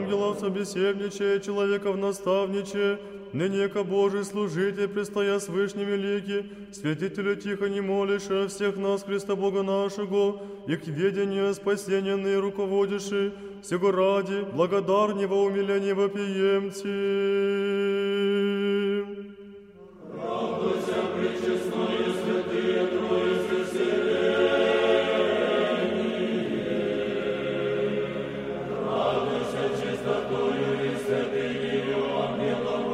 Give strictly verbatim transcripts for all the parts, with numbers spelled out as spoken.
ангелов собеседничая, человеков наставничая, ныне яко Божий служитель, престоя с вышними лики, святителю тихо не молиша всех нас, Христа Бога нашего, и к ведению спасения ныне руководиши, сего ради благодарнего умиления вопиемте. Радуйся, пречестное, святые Троицы вселенной. Радуйся чистотою и святынею ангелов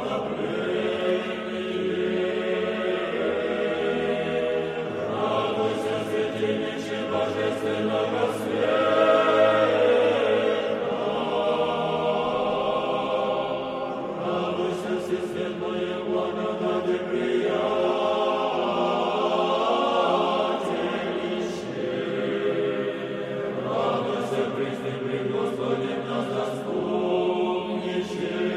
уподоблении. Радуйся, святилище божественного света. Радуйся, всесветлое благодати приятелище. Радуйся, пресны при Господе нас заступниче.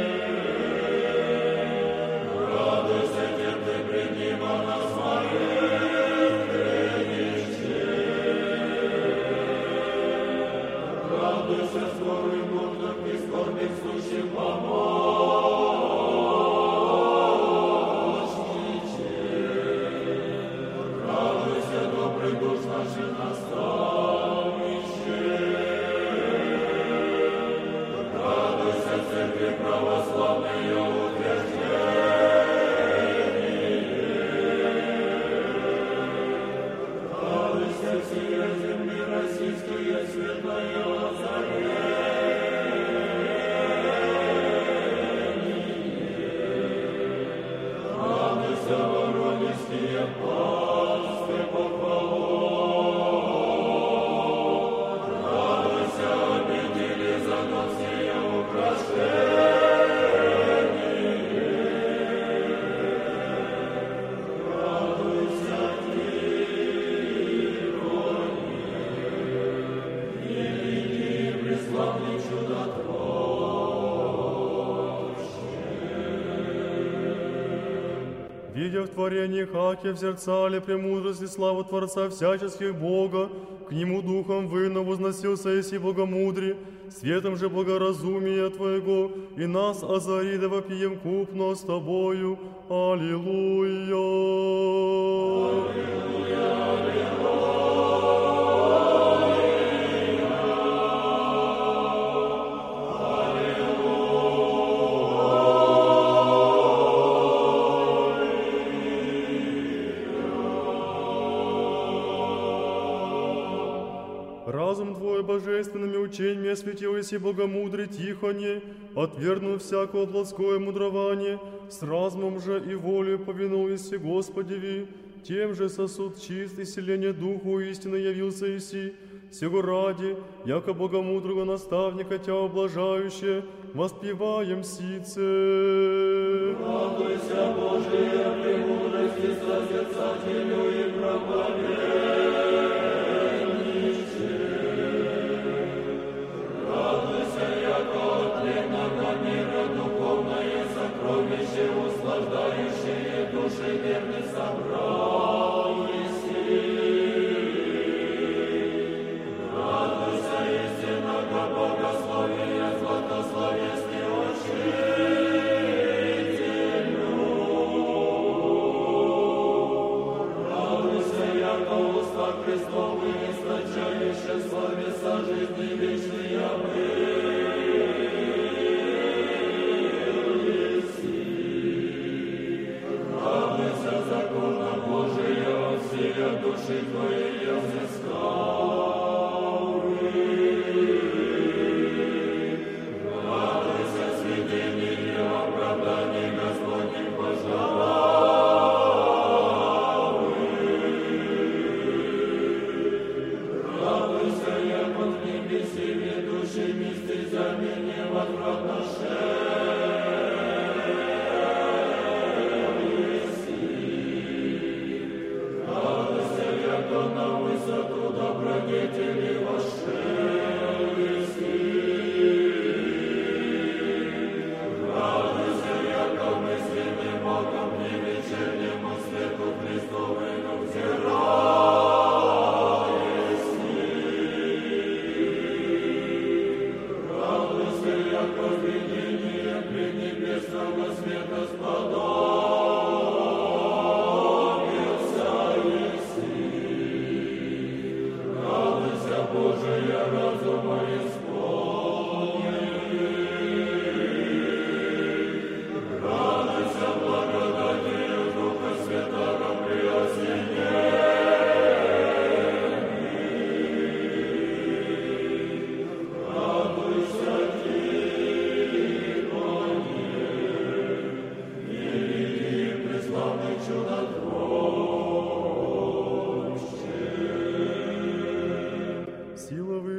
Радуйся, терпи пред Ним, а нас молитвенниче. Радуйся, скорый нуждах и скорбных сущим помощниче. Радуйся, добрый душ наших наставниче. Радуйся, церкви православной утверждение. Радуйся, всея земли российские светлое озарение. Радуйся, воронежские пасты похвалу. Радуйся, обители загонские украшения. Радуйся, Тихоне, великий и преславный чудотворче. Видя в творении хаке в зерцале премудрость и славу Творца всяческих Бога, к Нему духом выно возносился еси богомудри, светом же благоразумия Твоего, и нас озари да вопием купно с Тобою. Аллилуйя! Разум Твой божественными учениями осветил еси богомудрый Тихоне, отвергнув всякое плотское мудрование, с разумом же и волею повинул еси Господеви, тем же сосуд чист и селение Духу истины явился еси, сего ради, яко богомудрого наставника Тя облажающее, воспеваем сице. Радуйся, Божия премудрости, созерцателю и проповедниче. Радуйся, яко от тленного мира духовное сокровище, услаждающее души верных собрал еси. Радуйся, истинного богословия, златословесный учителю. Радуйся, яко уста Христовы, источающие словеса жизни вечной явы. Радуйся, закона Божия, всея души Твоей взыскал. Радуйся, сведение оправданий Господних пожалал. Радуйся, як он в небесе ведущими стезями невозвратно шел еси. Радуйся, як он на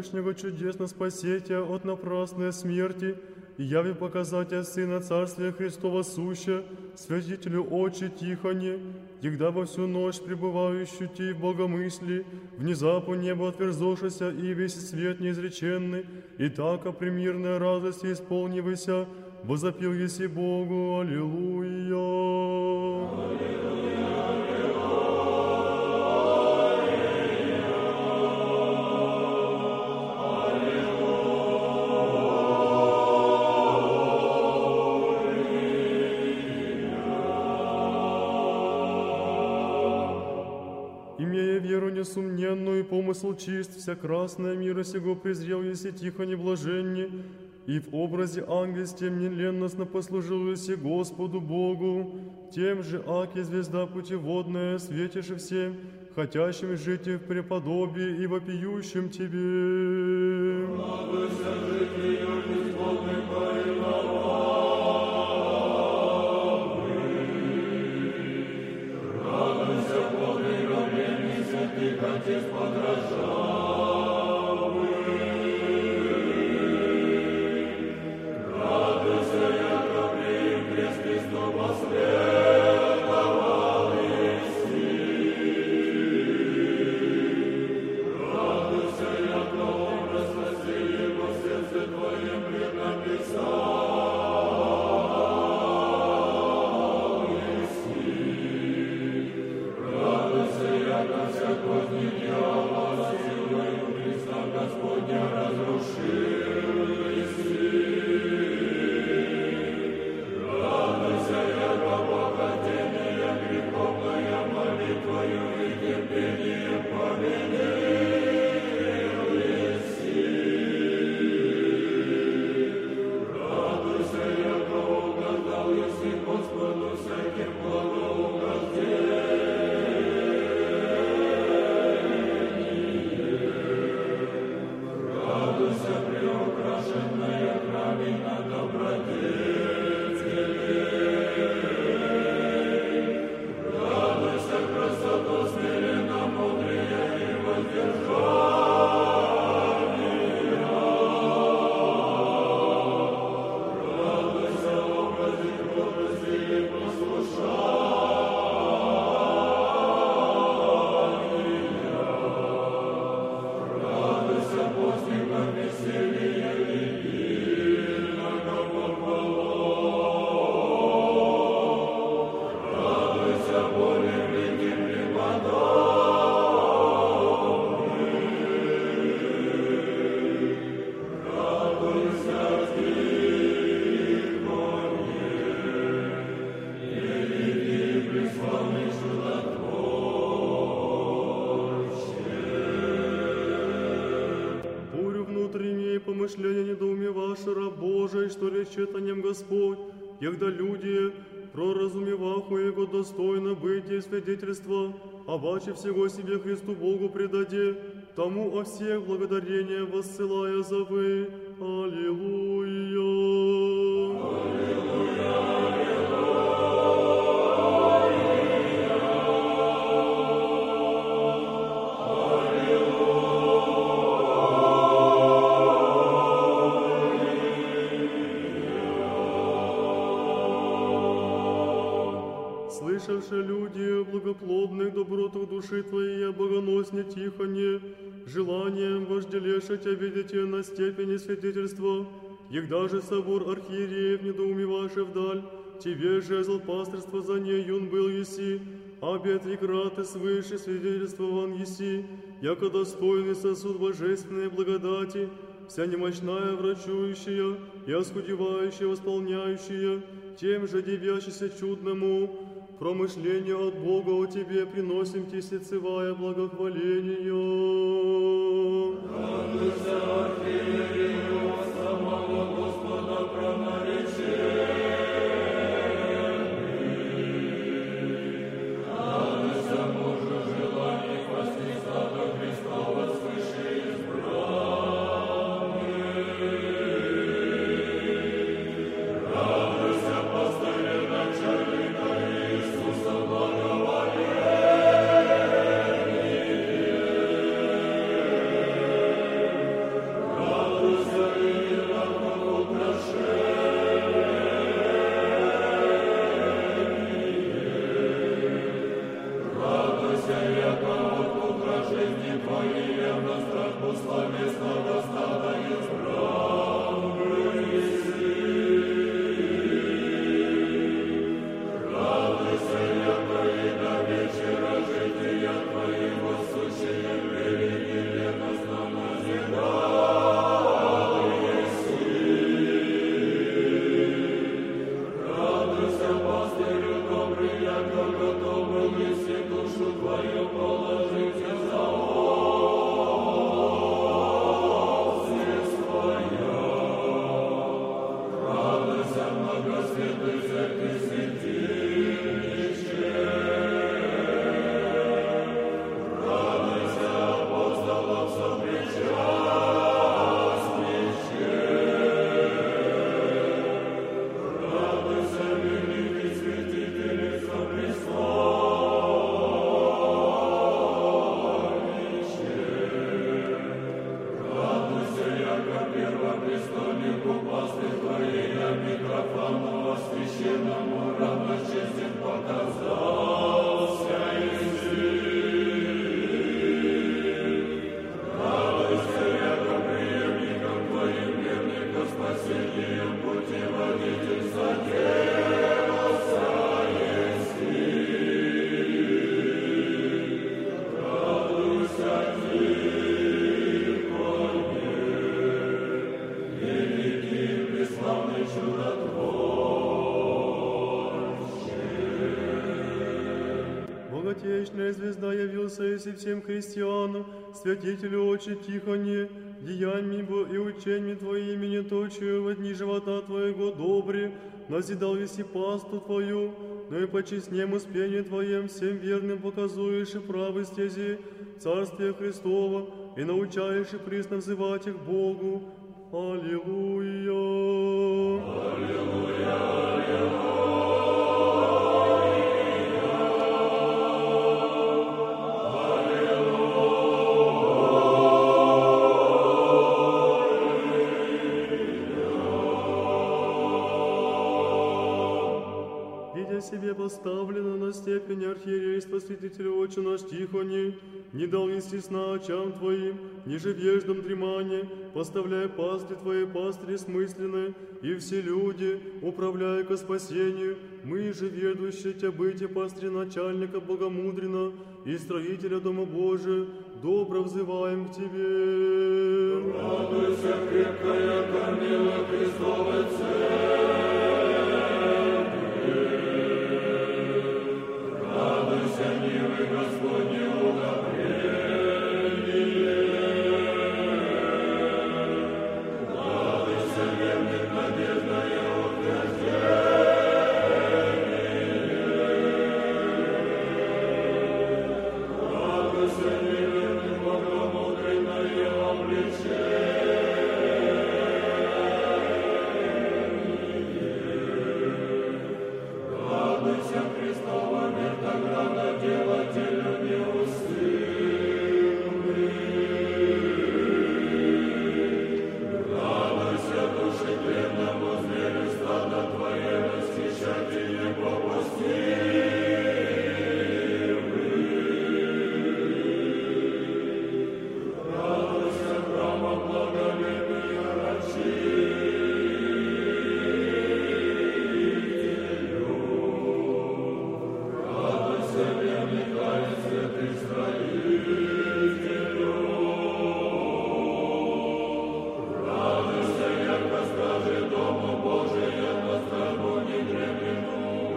Всевышнего чудесно спасетя от напрасной смерти, и яви показателя Сына Царствия Христова суща, святителю очи Тихоне, егда во всю ночь пребывающую ти в богомыслии, внезапу небо отверзошися и весь свет неизреченный, и так примирная радость исполнивайся, возопил еси Богу, Аллилуйя. Имея веру несомненную и помысл чист, вся красная мира сего презрел, еси тихо неблаженне, и в образе ангельстем нелленностно послужил еси Господу Богу, тем же, аки звезда путеводная, светишь всем, хотящим жить в преподобии и вопиющим Тебе. Радуйся, житию безбожных повиновавших. Радуйся, подвигом древних святых Отец подражавших. Радуйся, яко приим крест Христов последовал еси. Радуйся, яко образ спасения во сердце Твоем преднаписал еси. Радуйся, яко всякой дни дьявола силою Христа Господня разрушил еси. Радуйся, яко похотение греховная молитвою и терпением победил еси. Радуйся, яко угождал еси Господу всяким благоугождением. Радуйся, преукрашенная храмина добродетелей. Радуйся, красоту смиренно мудрее и воздержания. Радуйся, образе кротости и послушания. Радуйся, постником веселья и дивного похвалу. Радуйся, более великим преподобный. Радуйся, Тихоне, великий и преславный чудотворче. Бурю внутренние помышления недоумеваши раб Божий, что речет о нем Господь, егда люди, проразумеваху Его достойно быть и свидетельства, а бачи всего себе Христу Богу предаде, тому о всех благодарения воссылая зовы. Аллилуйя. Слышавши люди благоплодных добротах души Твоей, богоносне Тихоне, желанием вожделеша Тебя видите на степени свидетельства, егда же собор архиереев недоумеваше вдаль, Тебе жезл пастырства за ней юн был еси, обет векраты свыше свидетельствован еси, яко достойный сосуд божественной благодати, вся немощная врачующая и оскудевающая восполняющая, тем же девящийся чудному, промышление от Бога о Тебе приносим Ти сердцевая благохваление. Радуйся, архиерею, самого Господа пронареченный. Радуйся, мужу желаний пасти стадо Христова свыше избранный. Радуйся, пастыре начальника Иисуса благоволения. явился если всем христианам, святителю Отче Тихоне, деяниями и учениями Твоими не точию в дни живота Твоего добре, назидал веси пасту Твою, но и по честному спению Твоем всем верным показуешь и правы стези Царствия Христова, и научаешь и присно взывать их к Богу. Аллилуйя! Аллилуйя! Аллилуйя! Себе поставлено на степень архиерейства святителю Отче наш Тихоне, не дал вести сна очам Твоим, ниже веждам дремания, поставляя пастырь Твоей пастыри смысленной, и все люди, управляя ко спасению, мы же, ведущие Тя бытие пастыря начальника богомудренно и строителя Дома Божия, добро взываем к Тебе. Радуйся, крепкая кормила Христовой Церкви. Радуйся, милый Господне, удобрение. Радуйся, верных, надеждое утверждение. Радуйся, неверным, богомудренное обличение. Радуйся, Христова вертограда, делателя неусылный. Радуйся, души тленному зверю, стадо Твое, восхищатели попустимый. Радуйся, храма благолепия рачителю. Радуйся, верный Хай, святый строителю. Радуйся, яко стражи Дома Божия, на стражу недремленную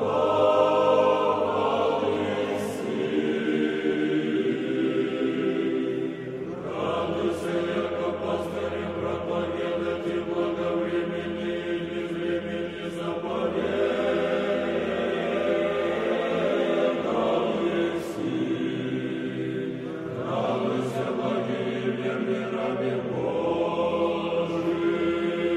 готовыси. Радуйся, яко пастырем проповедать и благовремени, и без времени заповедовыси. Радуйся, благий и верный рабе Божий.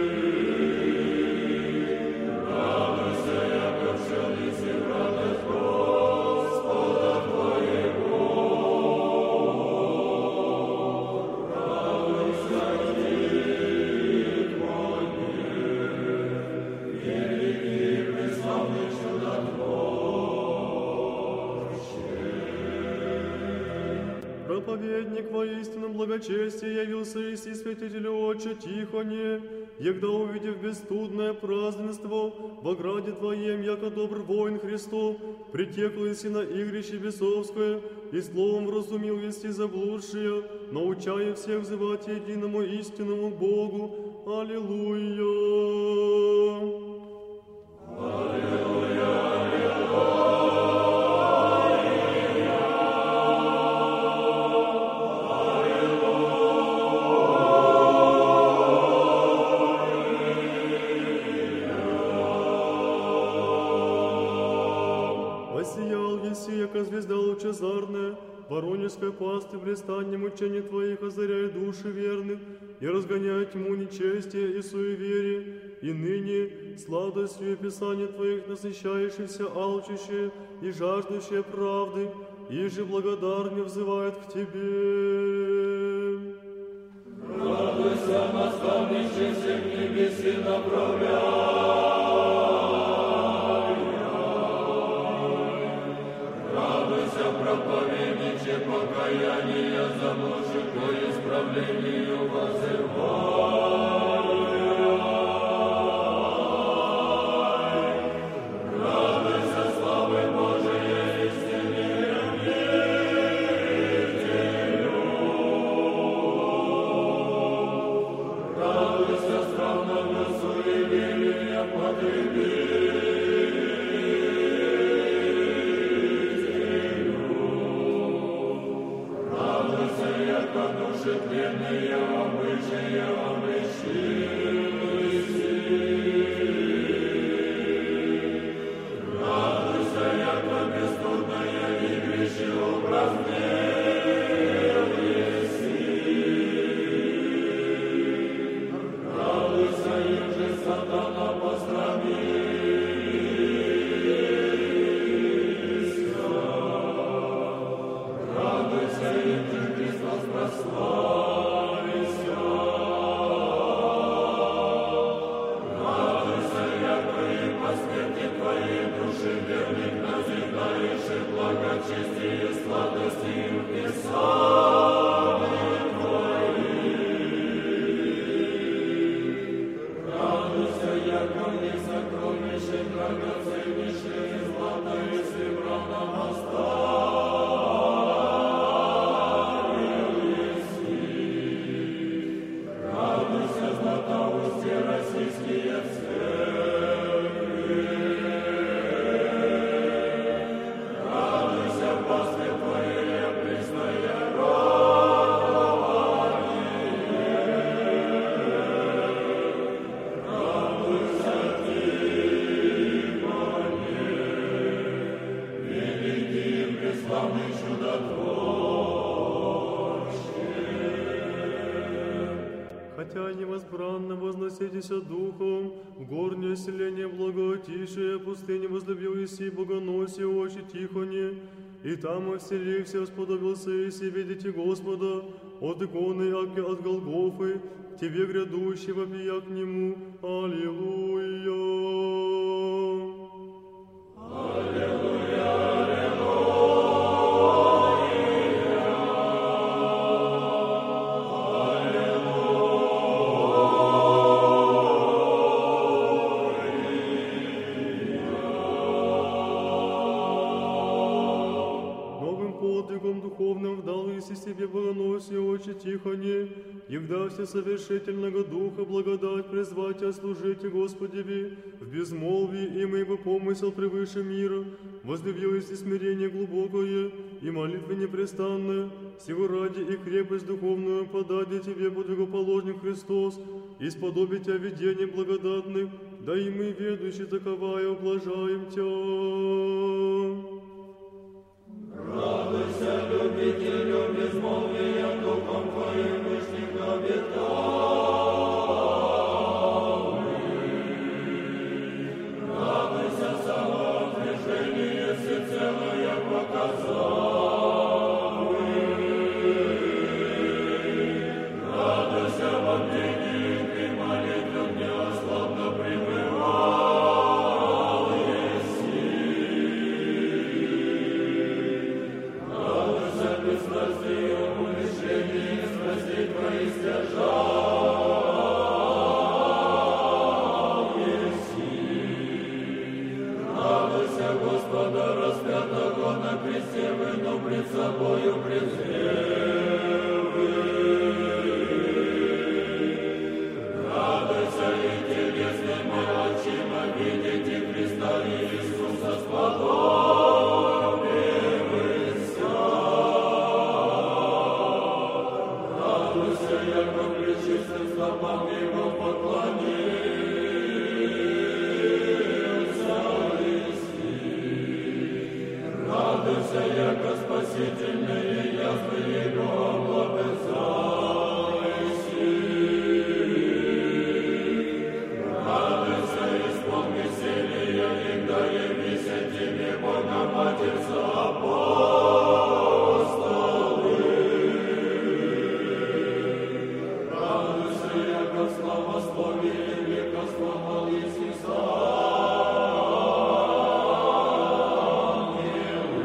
Радуйся, яко вселися в радость Господа Твоего. Радуйся, Тихоне, великий и преславный чудотворче. Проповедник воистину благочестия явился исти святителю Отче Тихоне, егда увидев бесстудное празднество во граде Твоем, яко добр воин Христов, притекло еси на игрище бесовское, и словом вразумил вести заблудшие, научая всех взывать единому истинному Богу. Аллилуйя! Воссиял еси, яко звезда лучезарная, воронежской пасты блистанием учений Твоих озаряй души верных и разгоняй тьму нечестия и суеверия, и ныне сладостью Писаний Твоих насыщающихся алчущие и жаждущие правды, и же благодарно взывают к Тебе. Радуйся, наставнище всех небес и направляй. Радуйся, проповедниче покаяния заблудших по исправлению возывай. Радуйся, славы Божией истине обителю. Радуйся, странному суеверия потребителю. яко души тленные обычаи обречились. Радуйся, яко бесстудное игрище упразднились. Радуйся, еже сатана посрамился. Радуйся, еже Христос прославился. Радуйся, яко и по смерти Твоей души верных назидаешь и благочестие сладости в Писании Твоих. Радуйся, яко в них сокровище драгоценнейшее злато и серебра нам оставились. Радуйся, златоусте российские церкви. Радуйся, пастве Твоей, пресная радование. Радуйся, Тихоне, великий и преславный чудотворче. Хотя невозбранно возноситеся духом, в горнее селение благотишие, пустыне возлюбил Иси богоносие очи Тихоне, и там вселився, сподобился Иси видите Господа, от иконы, аки от Голгофы, тебе грядущего пия к нему. Аллилуйя! Новым подвигом духовным вдал Иси себе богоносие очи Тихоне, егда все совершительного духа благодать призвать и служите Господеви в безмолвии, и мы бы помысел превыше мира, возлюбил Иси смирение глубокое и молитвы непрестанное, сего ради и крепость духовную подаде тебе подвигоположник Христос, и сподобить о видении благодатных, да и мы, ведущие таковая, ублажаем Тя. Радуйся, любителю безмолвия, духом Твоим вышних обетований. Радуйся, самоотвержение всецелое показавший. Радуйся, во мнении и молитвах неослабно пребывал еси. Радуйся, бесстрастию, умышлении, страстей Твоих стяжал еси. Радуйся, Господа, распятого на кресте, выну пред собою презревы. Радуйся, и телесными очима видите Христа Иисуса сподобився. Радуйся, яко пречистым стопам Его поклонился Иси. Радуйся, яко спасительные язвы Его облобызайся. Радуйся, исполни веселья, егда явися тебе, Богоматерь, за апостолы. Радуйся, яко в славословии века славал Иисуса ангелы.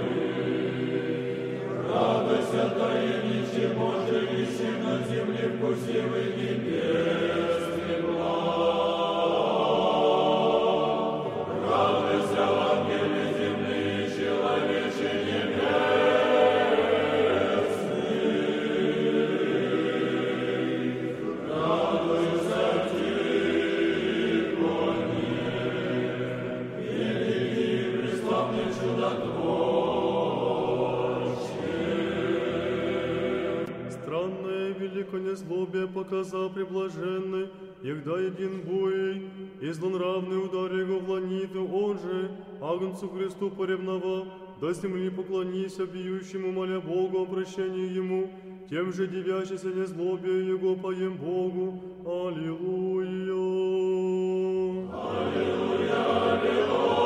Радуйся, таиниче Божий, ищи на земле вкусивый небесный благ. Радуйся, ангелы земные, человече небесный. Радуйся, Тихоне, великий и преславный чудотворче. Странно тихо незлобие показа приблаженной, егда един боей, и злонравный удар его вланиту, он же, Агнцу Христу поревновав, до земли поклонися бьющему, моля Бога о прощении ему, тем же девящийся незлобие его поем Богу. Аллилуйя. Аллилуйя, аллилуйя.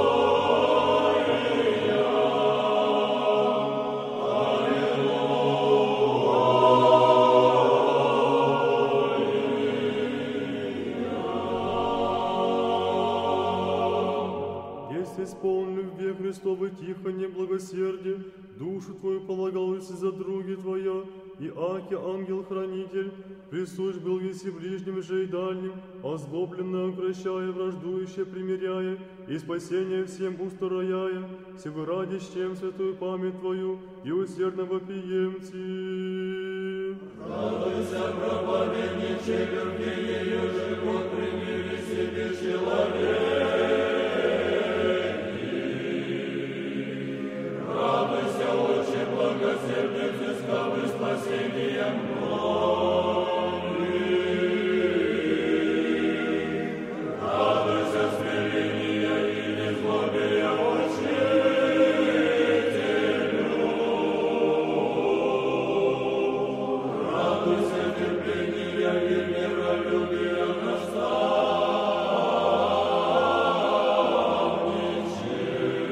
Исполнив век Христовы тихо неблагосердие, душу твою полагалась за други твоя, и аки ангел-хранитель, присущ был еси ближним же и дальним, озлобленно укращая, враждующе примиряя, и спасение всем устрояя, сего ради с чем святую память твою и усердно вопиемти. Радуйся, проповедниче, любви ее живот, примири себе человек. Радуйся, Отче, благосердный, взыскавый спасение многих. Радуйся, смирения и незлобия Учителю. Радуйся, терпения и миролюбия наставниче.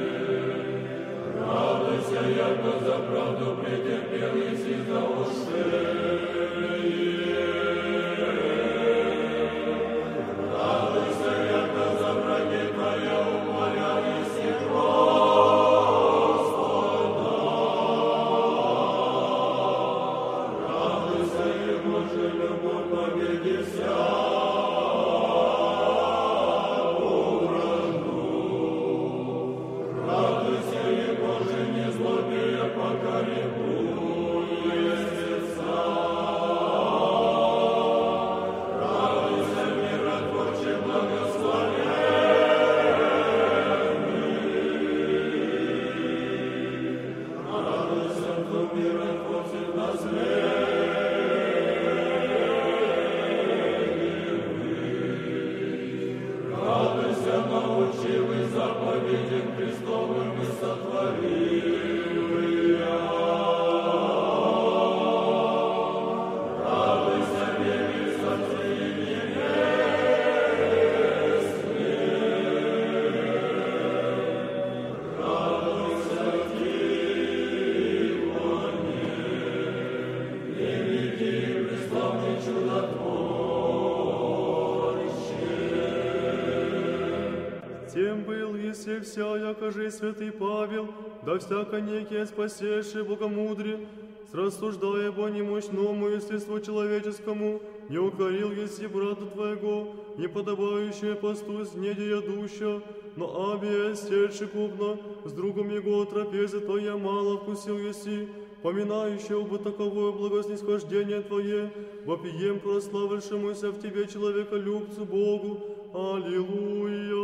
Радуйся, яко за правду претерпел и за ушее. Радуйся, яко за враги твоя умоляясь и Господа. Радуйся, его же любовь победи всякую вражду. Радуйся, его же незлобия покоребуя сердца. Радуйся, миротворче, благословенный. Радуйся, кто миротворцев наследивый. Радуйся, научивый заповедям Христовым и сотворивый. Радуйся, невестнице и невестке. Радуйся, Тихоне, великий и преславный чудотворче. Тем был еси вся, якоже святый Павел, да всяко некие спасеши богомудрие, срассуждая по немощному естеству человеческому, не укорил еси брата твоего, не подобающее посту с недея дуща, но абия стельши купно, с другом его трапезы твоя мало вкусил еси, поминающего бы таковое благоснисхождение твое, вопием прославившемуся в тебе человеколюбцу Богу. Аллилуйя.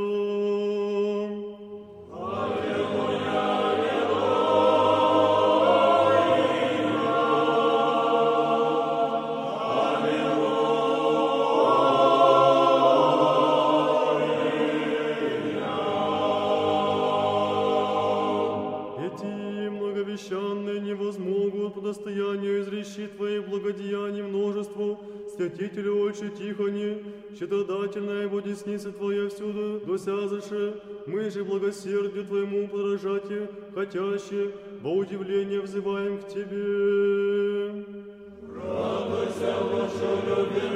Эти многовещанные не возмогут по достоянию изрещи твоих благодеяний множеству, святителю Отче Тихоне, щедродательная его десница твоя всюду досязыше, мы же благосердию твоему подражати, хотяще, во удивление взываем к тебе. Радуйся, Отче, любви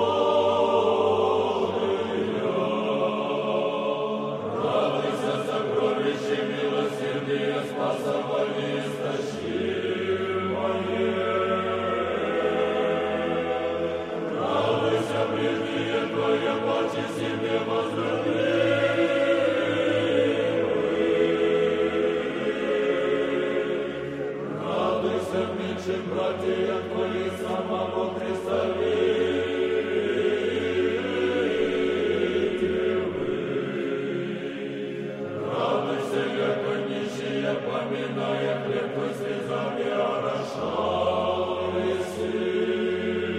Божия. Радуйся, сокровище милосердия, спасовали истощимое. Радуйся, ближнее твое, паче себе возлюбливый. Радуйся, меньшим братья твои, самого Христа видевы. Радуйся, яко нищие, поминая хлеб твой слезами орошал еси.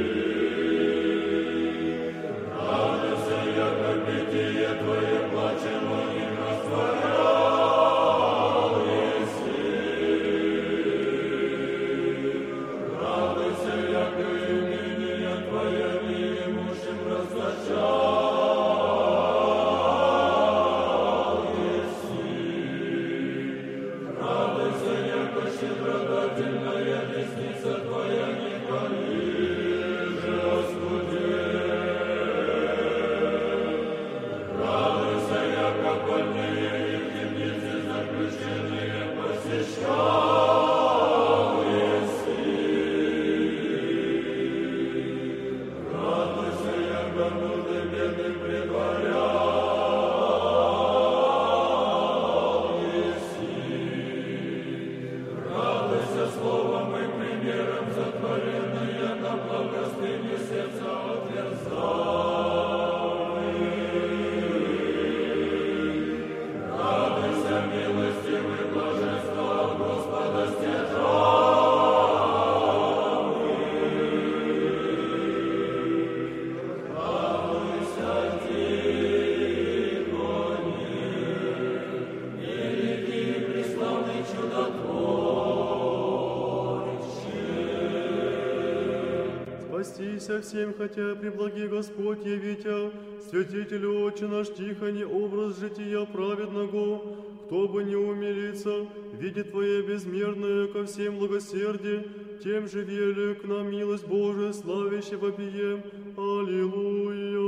Простися всем, хотя преблаги Господь явитя, святителю Отче наш Тихоне, образ жития праведного, кто бы не умилится, видит Твое безмерное ко всем благосердие, тем же вели к нам милость Божия, славяще вопием. Аллилуйя!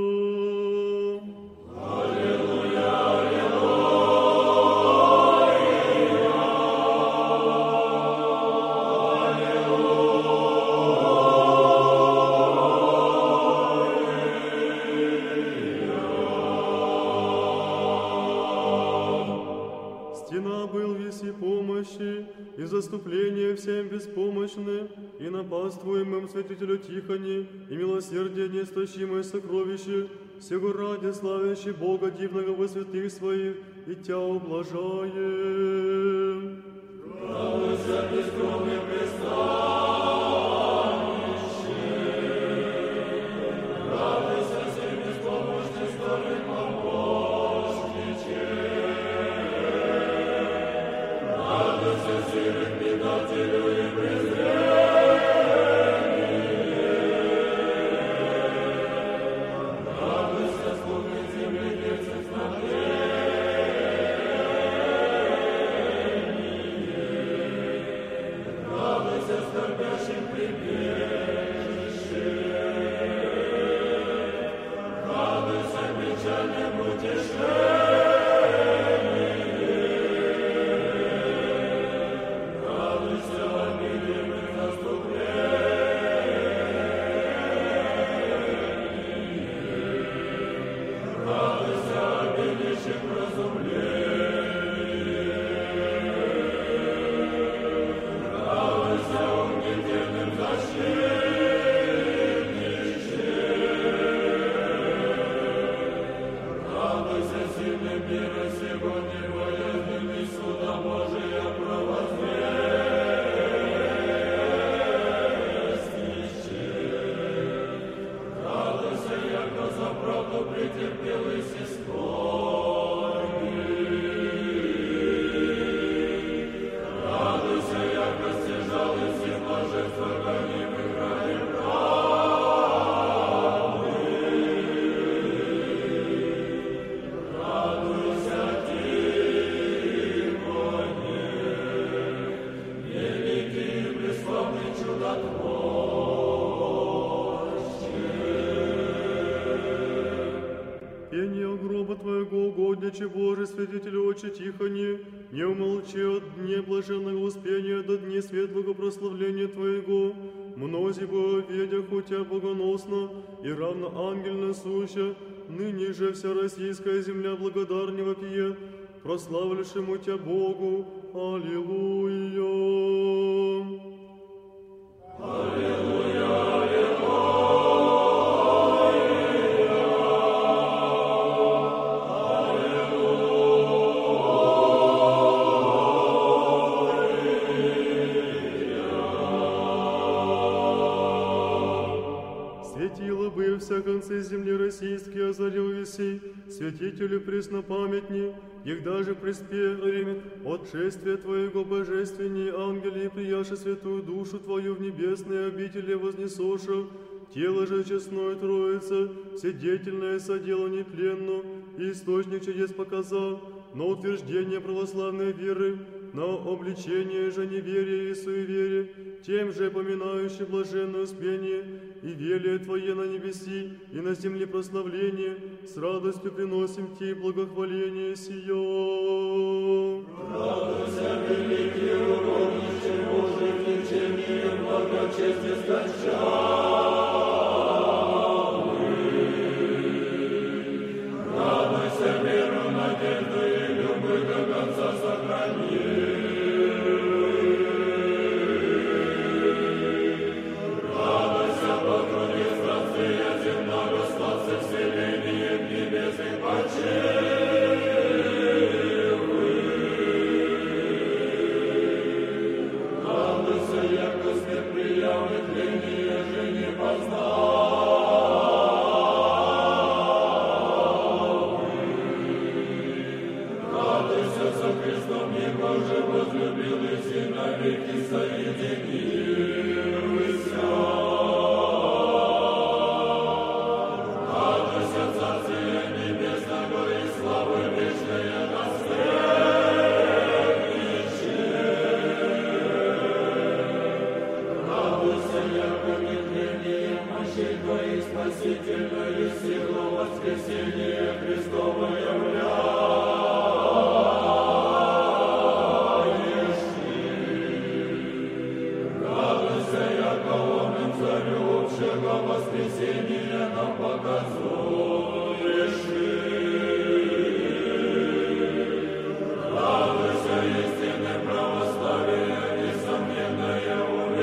И заступление всем беспомощным, и напаствуемым святителю Тихоне, и милосердие неистощимое сокровище, сего ради славящий Бога дивного во святых своих, и Тя ублажаем. Радуйся, бескромный пристанище, радуйся всем беспомощным старым помощниче, радуйся сильным предателю и презрению, радуйся смутным земледельцам снабдению, радуйся скорбящим прибежище, радуйся печальным утешением, радуйся обилием их наступлением, радуйся обилищем разумлением, радуйся угнетенным защитничем, радуйся сильным мира сего невоязненный суда Божия провозвестниче, радуйся, яко за правду претерпел и си скорби, радуйся, яко стяжал и си блаженства гонимых ради правды, радуйся, Тихоне, великий и преславный чудотворче. Пение гроба Твоего, угодниче Божий, святителю Отче Тихоне, не умолчи от дне блаженного успения до дней светлого прославления Твоего, мнози бы ведя хотя богоносно и равно ангельно суща, ныне же вся российская земля благодарне вопиет, прославившему Тя Богу. Аллилуйя! Светило бы вся концы земли российские озарил веси, святителю преснопамятни, егда же приспе время от шествия Твоего божественней ангели и прияши святую душу Твою в небесные обители вознесоша, тело же честное Троица, вседетельное содело нетленно, и источник чудес показал, на утверждение православной веры, на обличение же неверия и суеверия, тем же поминающий блаженное успение и велие Твое на небеси и на земле прославление, с радостью приносим Ти благохваление сие. Радуйся, великий угодниче Божий, течение благочестия скончалый. Радуйся, веру, надежду и любовь до конца сохрани. Радуйся, по труде странствия земного, славься вселением небесных почивых. Радуйся, яко смерть приявлет тление яко нетлением мощей Твоих спасительную силу воскресения Христова являешь Ты. Радуйся, яко оным царю общего воскресения нам показуешь Ты. Радуйся, истинное православие, несомненное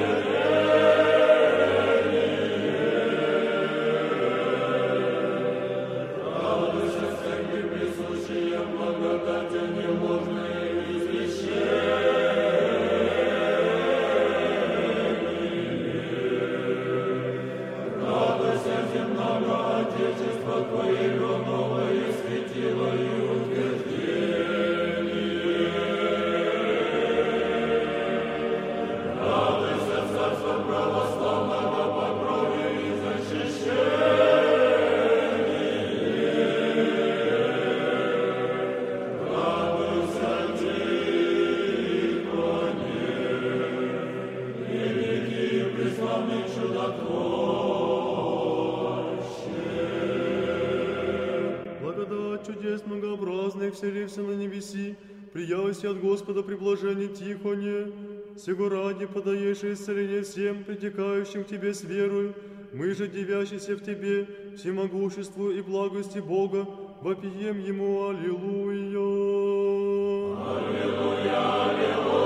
уверение. Радуйся, церкви присущие благодати неложное извещение. Радуйся, земного Отечества Твоего новое светило и утверждение. Радуйся, царство православного по крови и защищение. Радуйся, Тихоне, великий и преславный чудотворче. Благодать чудес многообразных, вселився на небеси, приявися от Господа при блажении Тихоне, сего ради подаешь исцеление всем, притекающим к Тебе с верою, мы же, девящиеся в Тебе, всемогуществу и благости Бога, вопием Ему Аллилуйя. Аллилуйя, аллилуйя.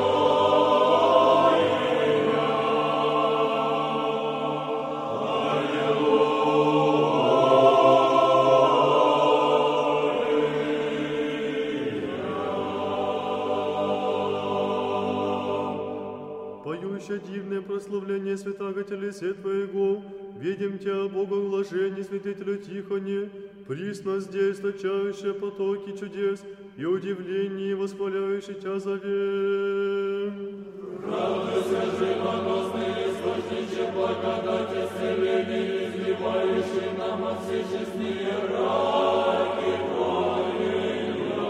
Поющее дивное прославление святаго телесе Твоего, видим Тебя, Бога, в уложении святителю Тихоне, присно здесь точающие потоки чудес и удивлений, восхваляющий Тебя зовем. Радуйся же, богосный источнике благодати, исцеления, изливающий нам от все честные раки Твоя.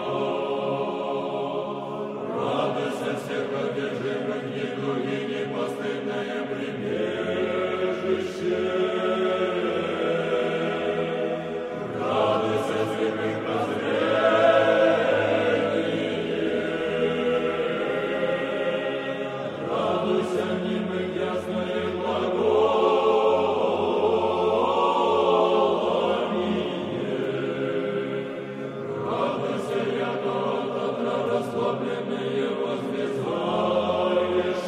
Радуйся всех одержимых, недуги, непостыдное прибежище. Радуйся святых прозрение. Радуйся немых, ясное глаголание. Радуйся, яко от отра расслабленные возвязаешь.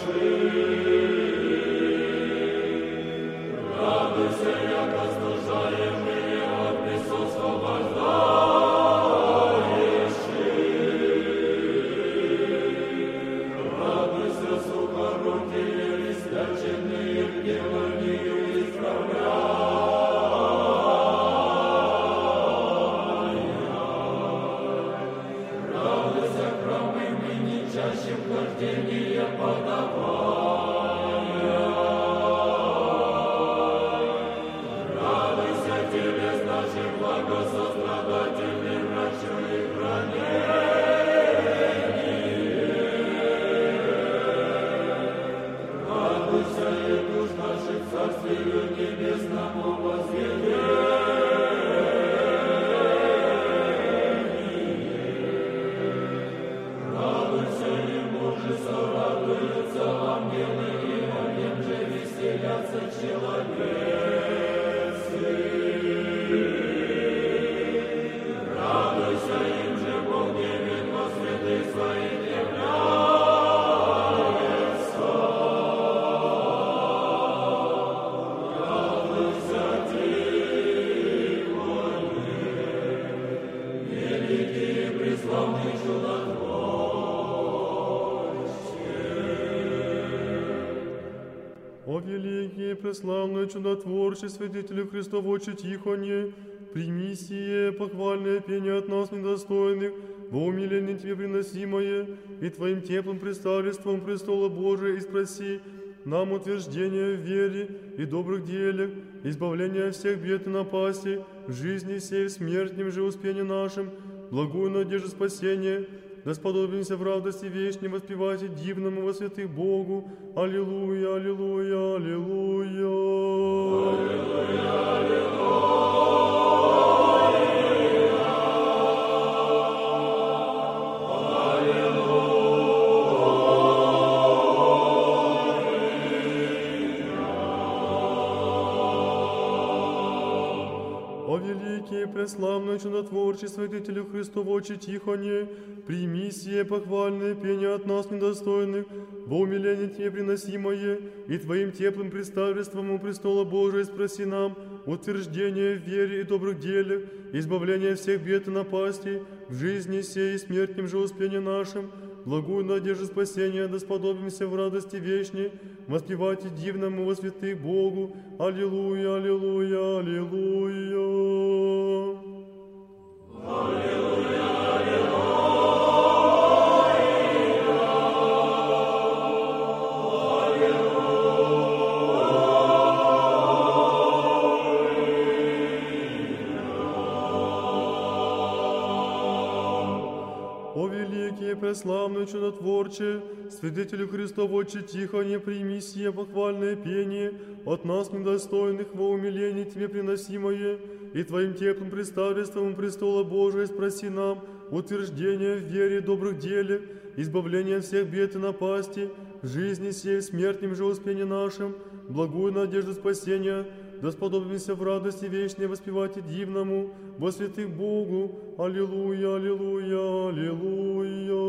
Радуйся, яко служаемые от присутства освобождаешь. Радуйся, сухорукие, источенные в деланию исправляя. Радуйся, хромым и нечащим хождение подавая. Радуйся, телес наших благосострадательный врачу и хранение. Радуйся, и душ наших царствию небесному возведению. Радуйся, и мужи сорадуются, ангелы, и о нем же веселятся человецы. Радуйся, им же Бог девять во святых своих является. Радуйся, Тихоне, великий и преславный чудотворче. О великий и преславный чудотворче, свидетелю Христовоче Тихоне, прими сие похвальное пение от нас недостойных, во умилении Тебе приносимое, и Твоим теплым представительством престола Божия, и спроси нам утверждение в вере и добрых делах, избавление от всех бед и напастей, в жизни сей, в смертнем же успении нашим, благую надежду спасения, да сподобимся в радости вечной воспевать и дивному во святых Богу. Аллилуйя, аллилуйя, аллилуйя. О великий, преславный, чудотворчий, святителю Христово, очи Тихоне, прими сие похвальное пение от нас недостойных, во умиление Тебе приносимое, и Твоим теплым представительством у престола Божия спроси нам утверждение в вере и добрых делах, избавление всех бед и напастей, в жизни сей и смертнем же успении нашим, благую надежду спасения, да сподобимся в радости вечней, воспевать и дивному во святых Богу. Аллилуйя, аллилуйя, аллилуйя. Аллилуйя, О великий, преславный, чудотворче, свидетелю Христово, очи Тихоне, прими сие похвальное пение от нас недостойных во умилении Тебе приносимое, и Твоим теплым представительством у престола Божия спроси нам утверждение в вере и добрых делах, избавление всех бед и напасти, в жизни сей и смертнем же успении нашим, благую надежду спасения, да сподобимся в радости вечной воспевать и дивному во святых Богу. Аллилуйя, аллилуйя, аллилуйя.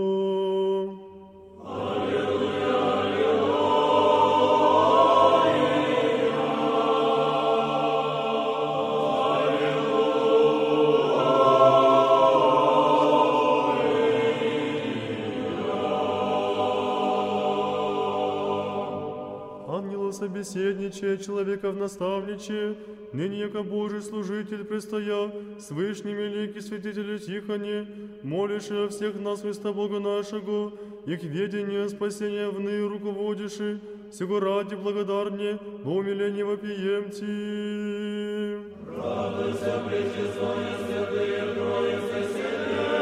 Собеседничая, человека в наставниче, ныне яко Божий служитель престоя, с вышним великий святителю Тихоне, молишь о всех нас Христа Бога нашего, и к ведению спасения вны руководиши, сего ради благодарне, во умилении вопием Ти. радуйся, пречестное святые Троицы селение,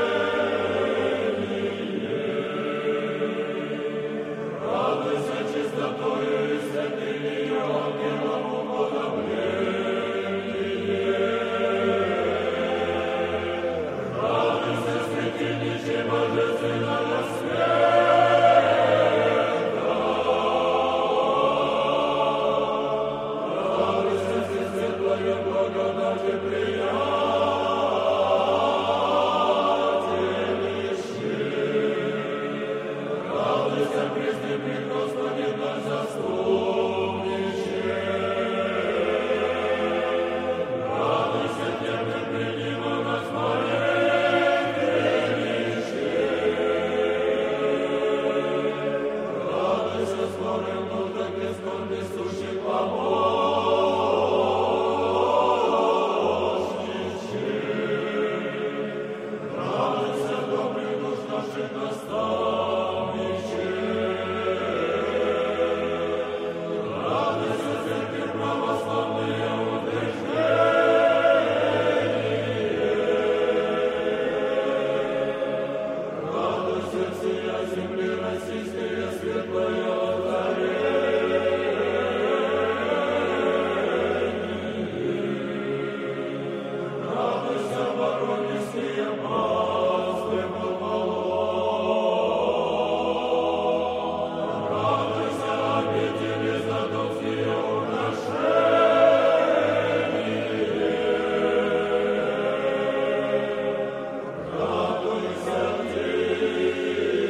радуйся чистотою и святынею ангелов уподобление, радуйся светильниче божественного света, радуйся всесветлая благодати приятелище, радуйся пресный пред Господи наш заступниче, радуйся темным принимом нас молитвенниче, радуйся скорым нуждах бесконный сущий помощниче, радуйся добрых душ наших наставниче, радуйся церкви православные утверждение, радуйся всея земли российская светлая озарение, радуйся воронежские пасты подволок, радуйся обители задонские украшения, радуйся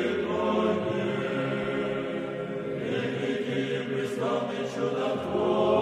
Тихоне, великий и преславный чудотворец.